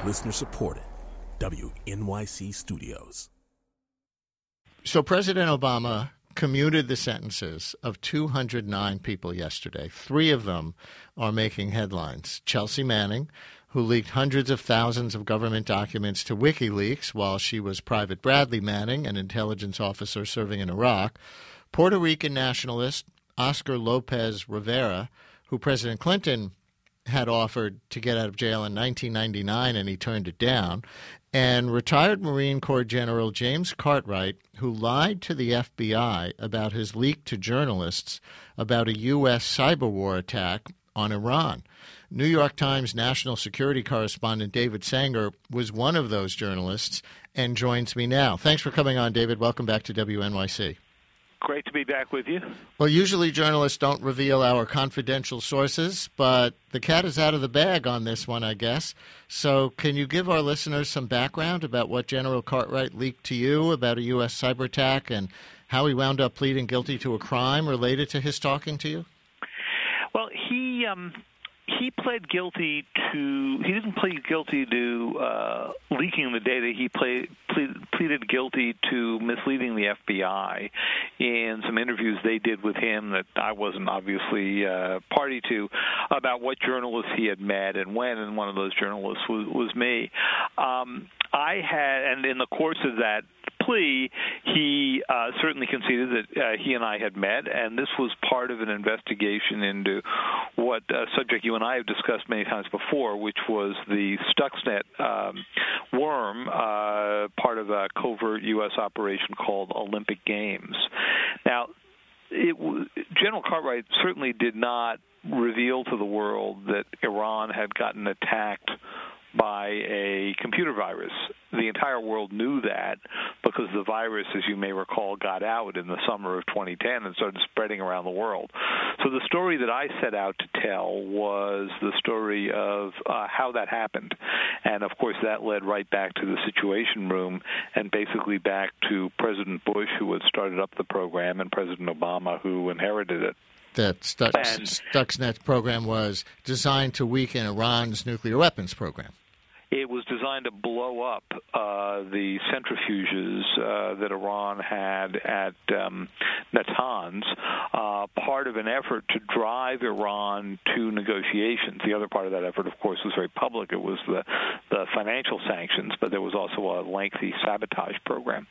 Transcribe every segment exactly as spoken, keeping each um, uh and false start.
Listener supported. W N Y C Studios. So President Obama commuted the sentences of two hundred nine people yesterday. Three of them are making headlines. Chelsea Manning, who leaked hundreds of thousands of government documents to WikiLeaks while she was Private Bradley Manning, an intelligence officer serving in Iraq. Puerto Rican nationalist Oscar Lopez Rivera, who President Clinton had offered to get out of jail in nineteen ninety-nine, and he turned it down. And retired Marine Corps General James Cartwright, who lied to the F B I about his leak to journalists about a U S cyber war attack on Iran. New York Times national security correspondent David Sanger was one of those journalists and joins me now. Thanks for coming on, David. Welcome back to W N Y C. Great to be back with you. Well, usually journalists don't reveal our confidential sources, but the cat is out of the bag on this one, I guess. So can you give our listeners some background about what General Cartwright leaked to you about a U S cyber attack and how he wound up pleading guilty to a crime related to his talking to you? Well, he um, he pled guilty to, he didn't plead guilty to uh, leaking the data. He pled, plead, pleaded guilty to misleading the F B I in some interviews they did with him that I wasn't obviously uh, party to about what journalists he had met and when, and one of those journalists was, was me. Um, I had, and in the course of that plea, he uh, certainly conceded that uh, he and I had met, and this was part of an investigation into what uh, subject you and I have discussed many times before, which was the Stuxnet um, worm, uh, part of a covert U S operation called Olympic Games. Now, it w- General Cartwright certainly did not reveal to the world that Iran had gotten attacked by a computer virus. The entire world knew that because the virus, as you may recall, got out in the summer of twenty ten and started spreading around the world. So the story that I set out to tell was the story of uh, how that happened. And, of course, that led right back to the Situation Room and basically back to President Bush, who had started up the program, and President Obama, who inherited it. That Stux, Stuxnet program was designed to weaken Iran's nuclear weapons program. It was designed to blow up uh, the centrifuges uh, that Iran had at um, Natanz, uh, part of an effort to drive Iran to negotiations. The other part of that effort, of course, was very public. It was the, the financial sanctions, but there was also a lengthy sabotage program.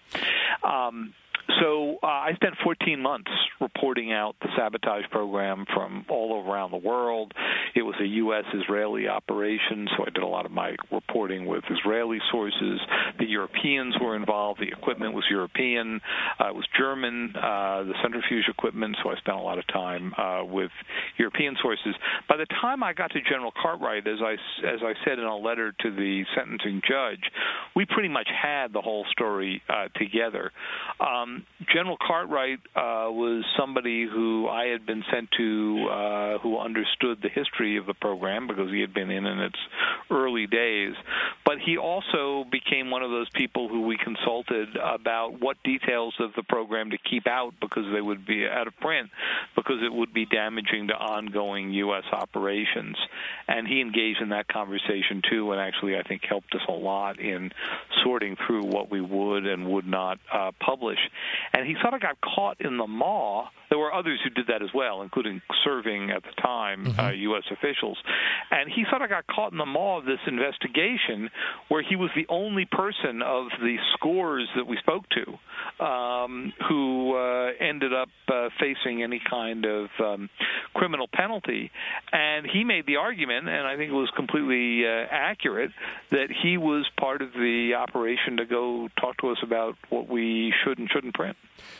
Um, So uh, I spent fourteen months reporting out the sabotage program from all around the world. It was a U S Israeli operation, so I did a lot of my reporting with Israeli sources. The Europeans were involved. The equipment was European. Uh, it was German, uh, the centrifuge equipment, so I spent a lot of time uh, with European sources. By the time I got to General Cartwright, as I, as I said in a letter to the sentencing judge, we pretty much had the whole story uh, together. Um, General Cartwright uh, was somebody who I had been sent to uh, who understood the history of the program because he had been in in its early days. But he also became one of those people who we consulted about what details of the program to keep out because they would be out of print, because it would be damaging to ongoing U S operations. And he engaged in that conversation, too, and actually I think helped us a lot in sorting through what we would and would not uh, publish. And he sort of got caught in the maw. There were others who did that as well, including serving at the time mm-hmm. uh, U S officials. And he sort of got caught in the maw of this investigation where he was the only person of the scores that we spoke to um, who uh, ended up uh, facing any kind of um, criminal penalty. And he made the argument, and I think it was completely uh, accurate, that he was part of the operation to go talk to us about what we should and shouldn't print.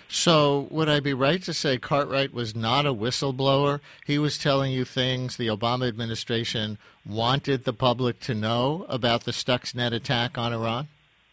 So would I be right to say Cartwright was not a whistleblower? He was telling you things the Obama administration wanted the public to know about the Stuxnet attack on Iran?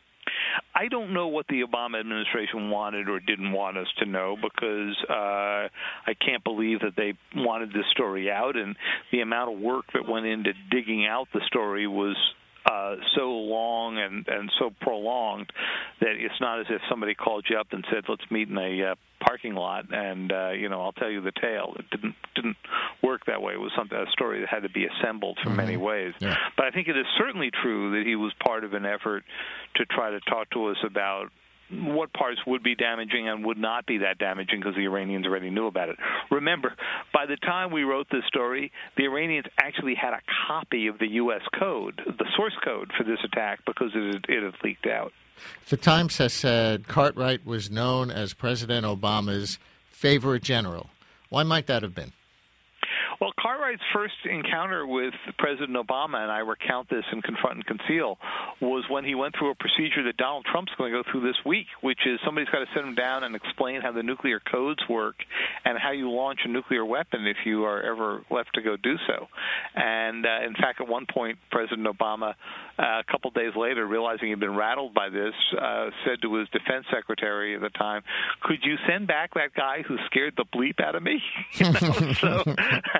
I don't know what the Obama administration wanted or didn't want us to know because uh, I can't believe that they wanted this story out, and the amount of work that went into digging out the story was Uh, so long and, and so prolonged that it's not as if somebody called you up and said, let's meet in a uh, parking lot and, uh, you know, I'll tell you the tale. It didn't didn't work work that way. It was something, a story that had to be assembled from Mm-hmm. many ways. Yeah. But I think it is certainly true that he was part of an effort to try to talk to us about what parts would be damaging and would not be that damaging because the Iranians already knew about it. Remember, by the time we wrote this story, the Iranians actually had a copy of the U S code, the source code for this attack, because it had, it had leaked out. The Times has said Cartwright was known as President Obama's favorite general. Why might that have been? Well, Cartwright's first encounter with President Obama, and I recount this in Confront and Conceal, was when he went through a procedure that Donald Trump's going to go through this week, which is somebody's got to sit him down and explain how the nuclear codes work and how you launch a nuclear weapon if you are ever left to go do so. And, uh, in fact, at one point, President Obama, uh, a couple days later, realizing he'd been rattled by this, uh, said to his defense secretary at the time, "Could you send back that guy who scared the bleep out of me?" You know, so...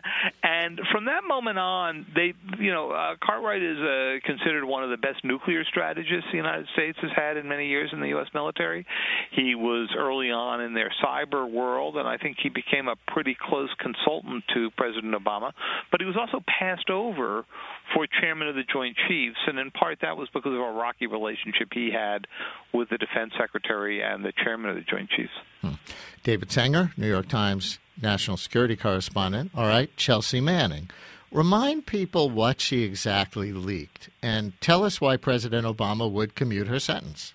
And from that moment on, they, you know, uh, Cartwright is uh, considered one of the best nuclear strategists the United States has had in many years in the U S military. He was early on in their cyber world, and I think he became a pretty close consultant to President Obama. But he was also passed over for chairman of the Joint Chiefs, and in part that was because of a rocky relationship he had with the defense secretary and the chairman of the Joint Chiefs. Hmm. David Sanger, New York Times national security correspondent. All right, Chelsea Manning. Remind people what she exactly leaked, and tell us why President Obama would commute her sentence.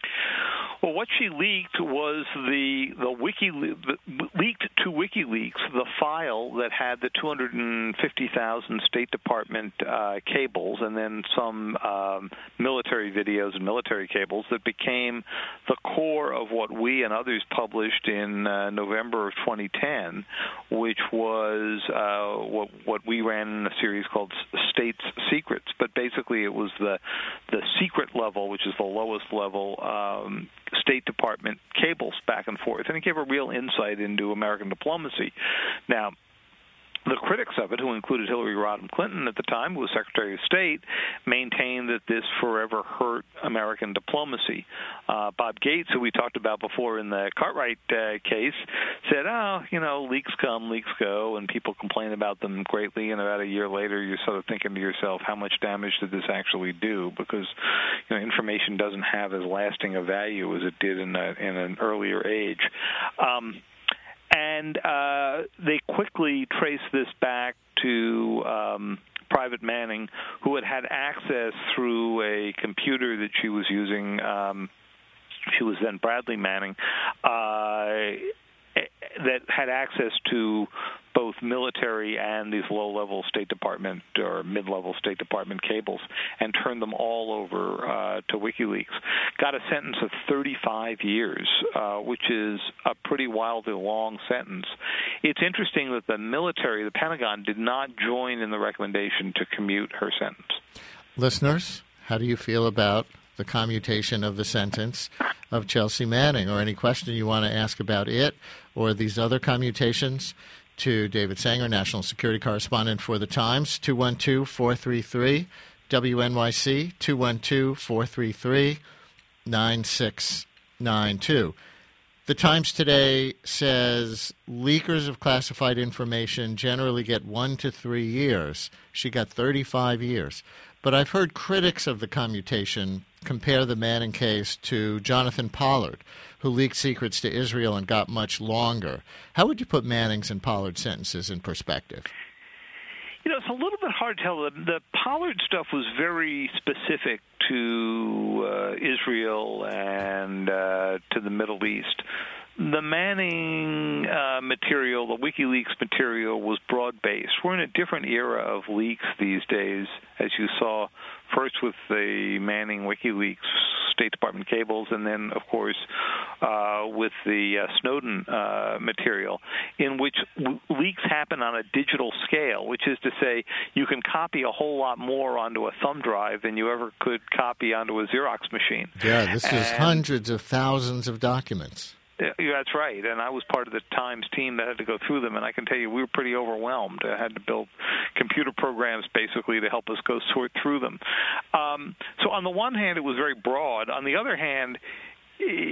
Well, what she leaked was the the wiki the, leaked to WikiLeaks the file that had the two hundred fifty thousand State Department uh, cables and then some um, military videos and military cables that became the core of what we and others published in uh, November of twenty ten, which was uh, what what we ran in a series called State's Secrets. But basically, it was the the secret level, which is the lowest level. Um, State Department cables back and forth, and it gave a real insight into American diplomacy. Now, the critics of it, who included Hillary Rodham Clinton at the time, who was Secretary of State, maintained that this forever hurt American diplomacy. Uh, Bob Gates, who we talked about before in the Cartwright uh, case, said, oh, you know, leaks come, leaks go, and people complain about them greatly, and about a year later you're sort of thinking to yourself, how much damage did this actually do? Because, you know, information doesn't have as lasting a value as it did in, a, in an earlier age. Um, And uh, they quickly traced this back to um, Private Manning, who had had access through a computer that she was using. Um, she was then Bradley Manning, uh, that had access to both military and these low-level State Department or mid-level State Department cables, and turned them all over uh, to WikiLeaks. Got a sentence of thirty-five years, uh, which is a pretty wildly long sentence. It's interesting that the military, the Pentagon, did not join in the recommendation to commute her sentence. Listeners, how do you feel about the commutation of the sentence of Chelsea Manning, or any question you want to ask about it or these other commutations? To David Sanger, national security correspondent for The Times, two one two, four three three, W N Y C, two one two, four three three, nine six nine two. The Times today says leakers of classified information generally get one to three years. She got thirty-five years. But I've heard critics of the commutation compare the Manning case to Jonathan Pollard, who leaked secrets to Israel and got much longer. How would you put Manning's and Pollard's sentences in perspective? You know, it's a little bit hard to tell. The, the Pollard stuff was very specific to uh, Israel and uh, to the Middle East. The Manning uh, material, the WikiLeaks material, was broad-based. We're in a different era of leaks these days, as you saw first with the Manning WikiLeaks State Department cables, and then, of course, uh, with the uh, Snowden uh, material, in which w- leaks happen on a digital scale, which is to say you can copy a whole lot more onto a thumb drive than you ever could copy onto a Xerox machine. Yeah, this and, is hundreds of thousands of documents. Yeah, that's right, and I was part of the Times team that had to go through them, and I can tell you we were pretty overwhelmed. I had to build computer programs basically to help us go sort through them. Um, so on the one hand, it was very broad. On the other hand,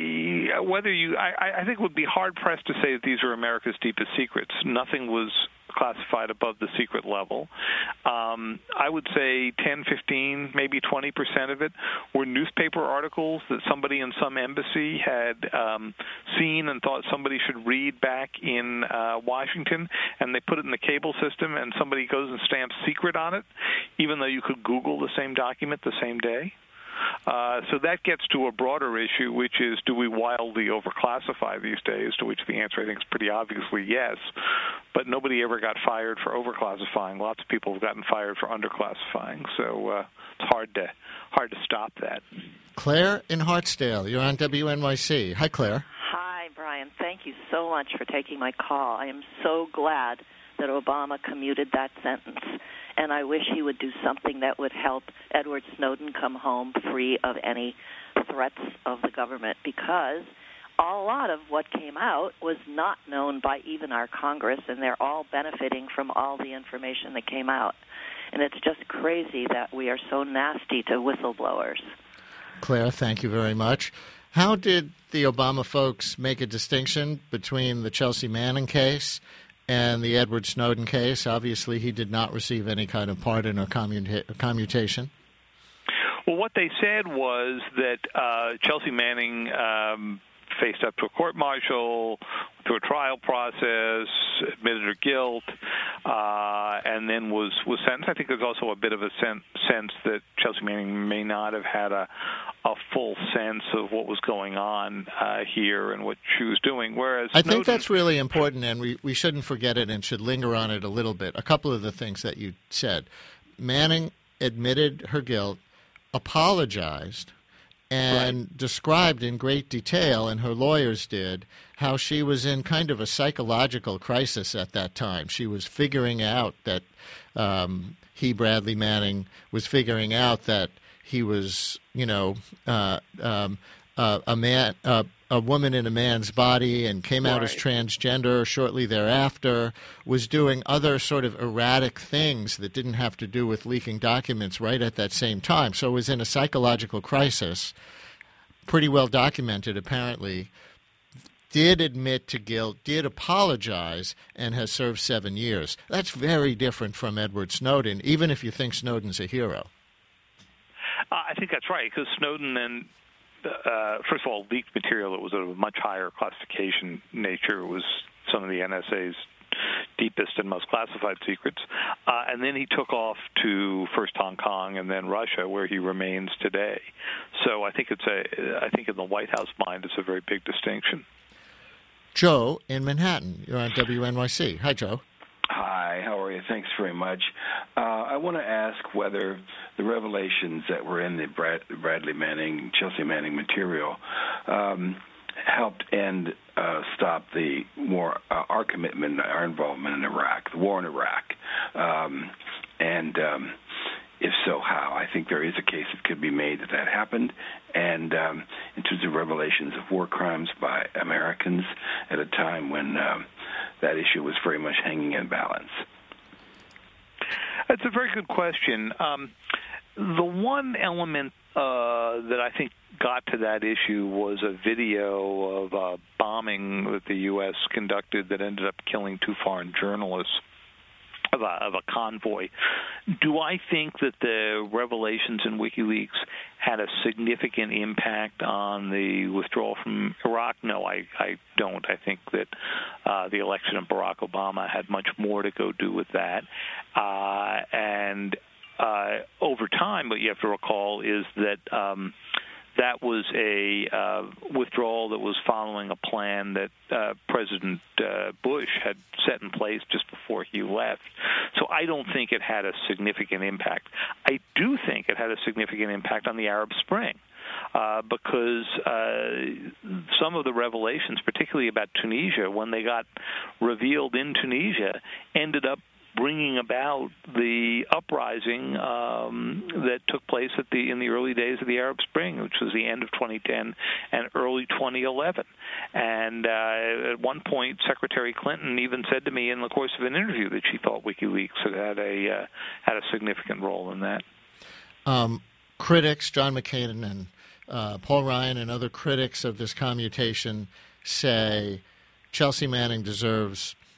whether you, I, I think it would be hard-pressed to say that these are America's deepest secrets. Nothing was classified above the secret level. Um, I would say ten, fifteen, maybe twenty percent of it were newspaper articles that somebody in some embassy had um, seen and thought somebody should read back in uh, Washington, and they put it in the cable system, and somebody goes and stamps secret on it, even though you could Google the same document the same day. Uh, so that gets to a broader issue, which is, do we wildly overclassify these days, to which the answer, I think, is pretty obviously yes. But nobody ever got fired for overclassifying. Lots of people have gotten fired for underclassifying. So uh, it's hard to hard to stop that. Claire in Hartsdale, you're on W N Y C. Hi, Claire. Hi, Brian. Thank you so much for taking my call. I am so glad that Obama commuted that sentence. And I wish he would do something that would help Edward Snowden come home free of any threats of the government, because a lot of what came out was not known by even our Congress, and they're all benefiting from all the information that came out. And it's just crazy that we are so nasty to whistleblowers. Claire, thank you very much. How did the Obama folks make a distinction between the Chelsea Manning case and the Edward Snowden case? Obviously, he did not receive any kind of pardon or commuta- commutation. Well, what they said was that uh, Chelsea Manning um, faced up to a court-martial, through a trial process, admitted her guilt, uh, and then was, was sentenced. I think there's also a bit of a sen- sense that Chelsea Manning may not have had a, a full sense of what was going on uh, here and what she was doing. Whereas I Snowden, think that's really important, and we, we shouldn't forget it and should linger on it a little bit. A couple of the things that you said. Manning admitted her guilt, apologized, and right. described in great detail, and her lawyers did, how she was in kind of a psychological crisis at that time. She was figuring out that um, he, Bradley Manning, was figuring out that he was, you know, uh, um, uh, a man, uh, a woman in a man's body, and came out right. as transgender shortly thereafter, was doing other sort of erratic things that didn't have to do with leaking documents right at that same time. So was in a psychological crisis, pretty well documented apparently, did admit to guilt, did apologize, and has served seven years. That's very different from Edward Snowden, even if you think Snowden's a hero. Uh, I think that's right, because Snowden then, uh, first of all, leaked material that was of a much higher classification nature. It was some of the N S A's deepest and most classified secrets. Uh, and then he took off to first Hong Kong and then Russia, where he remains today. So I think it's a, I think in the White House mind, it's a very big distinction. Joe in Manhattan, you're on W N Y C. Hi, Joe. Hi, how are you? Thanks very much. Uh, I want to ask whether the revelations that were in the Brad, Bradley Manning, Chelsea Manning material um, helped end, uh, stop the war, uh, our commitment, our involvement in Iraq, the war in Iraq. Um, and um, if so, how? I think there is a case that could be made that that happened. And um, in terms of revelations of war crimes by Americans at a time when um, that issue was very much hanging in balance. That's a very good question. Um, the one element uh, that I think got to that issue was a video of a bombing that the U S conducted that ended up killing two foreign journalists of a, of a convoy. Do I think that the revelations in WikiLeaks had a significant impact on the withdrawal from Iraq? No, I, I don't. I think that uh, the election of Barack Obama had much more to go do with that. Uh, and uh, over time, what you have to recall is that um, that was a uh, withdrawal that was following a plan that uh, President uh, Bush had set in place just before he left. So I don't think it had a significant impact. I do think it had a significant impact on the Arab Spring. Uh, because uh, some of the revelations, particularly about Tunisia, when they got revealed in Tunisia, ended up bringing about the uprising um, that took place at the in the early days of the Arab Spring, which was the end of twenty ten and early twenty eleven. And uh, at one point, Secretary Clinton even said to me in the course of an interview that she thought WikiLeaks had had a uh, had a significant role in that. Um, critics, John McCain and uh, Paul Ryan and other critics of this commutation say Chelsea Manning deserves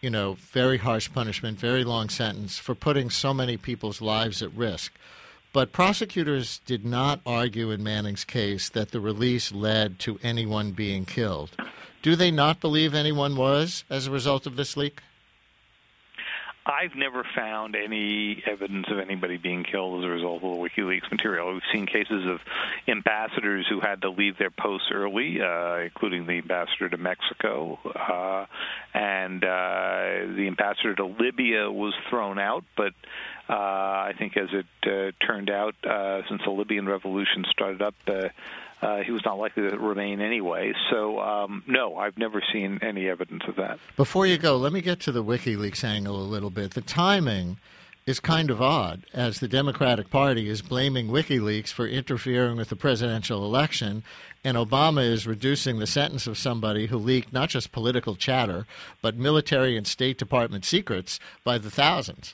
you know, very harsh punishment, very long sentence for putting so many people's lives at risk. But prosecutors did not argue in Manning's case that the release led to anyone being killed. Do they not believe anyone was as a result of this leak? I've never found any evidence of anybody being killed as a result of the WikiLeaks material. We've seen cases of ambassadors who had to leave their posts early, uh, including the ambassador to Mexico. Uh, and uh, the ambassador to Libya was thrown out, but uh, I think as it uh, turned out, uh, since the Libyan revolution started up, uh, Uh, he was not likely to remain anyway. So, um, no, I've never seen any evidence of that. Before you go, let me get to the WikiLeaks angle a little bit. The timing is kind of odd, as the Democratic Party is blaming WikiLeaks for interfering with the presidential election, and Obama is reducing the sentence of somebody who leaked not just political chatter, but military and State Department secrets by the thousands.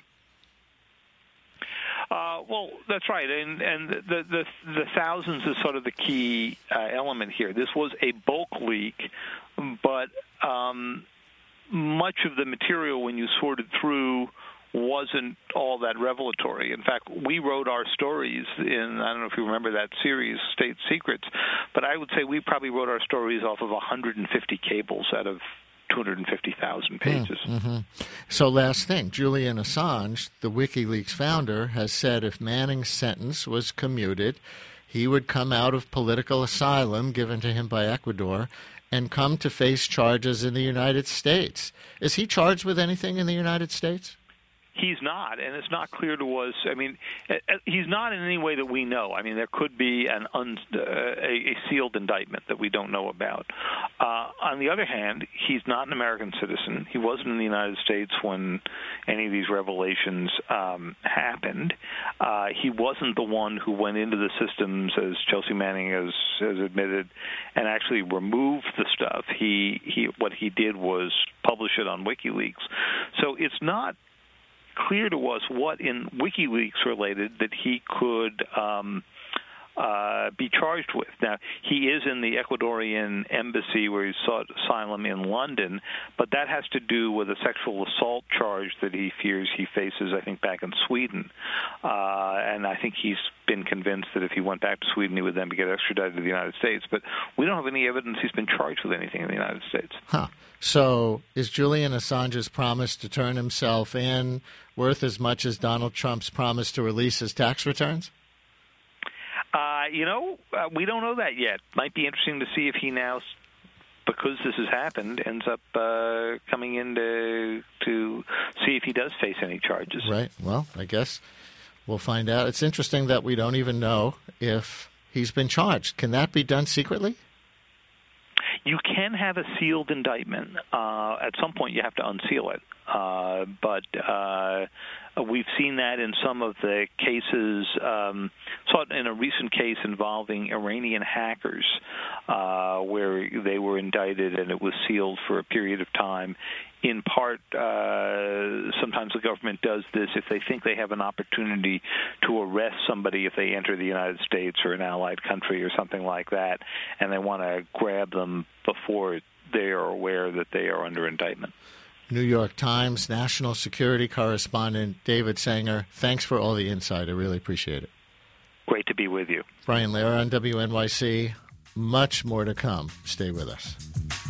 Uh, well, that's right, and and the, the the thousands is sort of the key uh, element here. This was a bulk leak, but um, much of the material, when you sorted through, wasn't all that revelatory. In fact, we wrote our stories in, I don't know if you remember that series, State Secrets, but I would say we probably wrote our stories off of one hundred fifty cables out of two hundred fifty thousand pages. Mm-hmm. So last thing, Julian Assange, the WikiLeaks founder, has said if Manning's sentence was commuted, he would come out of political asylum given to him by Ecuador and come to face charges in the United States. Is he charged with anything in the United States? He's not, and it's not clear to us. I mean, he's not in any way that we know. I mean, there could be an un, uh, a, a sealed indictment that we don't know about. Uh, on the other hand, he's not an American citizen. He wasn't in the United States when any of these revelations um, happened. Uh, he wasn't the one who went into the systems, as Chelsea Manning has, has admitted, and actually removed the stuff. He, he, what he did was publish it on WikiLeaks. So it's not clear to us what in WikiLeaks related that he could um, uh, be charged with. Now, he is in the Ecuadorian embassy where he sought asylum in London, but that has to do with a sexual assault charge that he fears he faces, I think, back in Sweden. Uh, and I think he's been convinced that if he went back to Sweden, he would then get extradited to the United States. But we don't have any evidence he's been charged with anything in the United States. Huh. So is Julian Assange's promise to turn himself in worth as much as Donald Trump's promise to release his tax returns? Uh, you know, uh, we don't know that yet. Might be interesting to see if he now, because this has happened, ends up uh, coming in to, to see if he does face any charges. Right. Well, I guess we'll find out. It's interesting that we don't even know if he's been charged. Can that be done secretly? You can have a sealed indictment. Uh, at some point, you have to unseal it. Uh, but uh, we've seen that in some of the cases. Um, saw it in a recent case involving Iranian hackers, uh, where they were indicted and it was sealed for a period of time. In part, uh, sometimes the government does this if they think they have an opportunity to arrest somebody if they enter the United States or an allied country or something like that, and they want to grab them before they are aware that they are under indictment. New York Times national security correspondent David Sanger, thanks for all the insight. I really appreciate it. Great to be with you. Brian Lehrer on W N Y C. Much more to come. Stay with us.